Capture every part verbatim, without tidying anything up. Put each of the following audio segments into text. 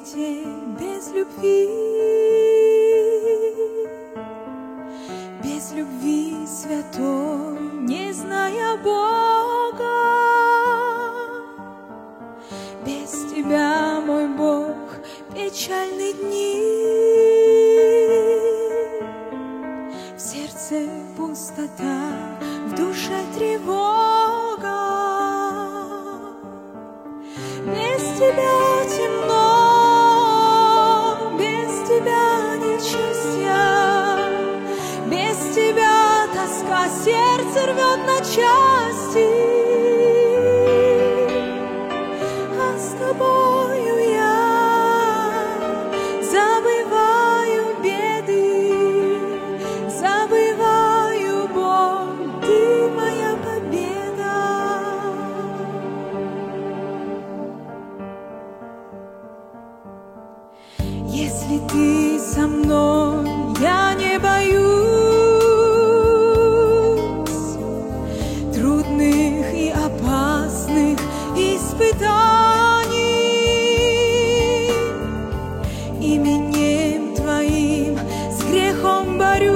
свете без любви, без любви святой, не зная Бога. Без Тебя, мой Бог, печальные дни, в сердце пустота, в душе тревога. Без Тебя темно, без Тебя нет счастья, без Тебя тоска сердце рвет на части. А с Тобою я забываю беды, забываю боль, Ты моя победа. Если Ты со мной, я не боюсь трудных и опасных испытаний. Именем Твоим с грехом борюсь,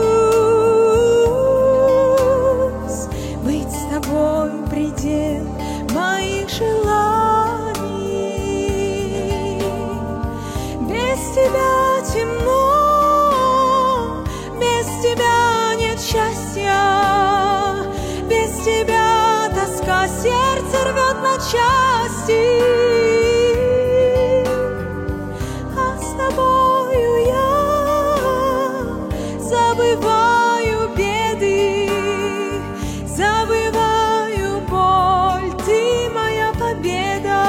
быть с Тобой предел моих желаний. Без Тебя темно, без Тебя нет счастья, без Тебя тоска сердце рвет на части. А с Тобою я забываю беды, забываю боль, Ты моя победа.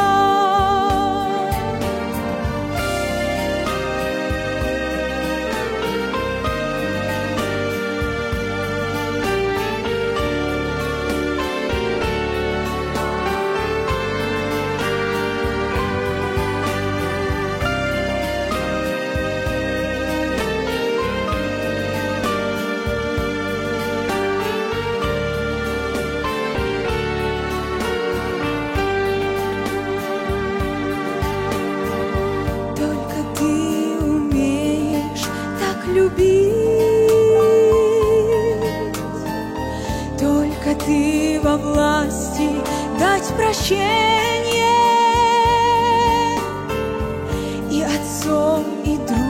Только Ты во власти дать прощение и отцом, и другом.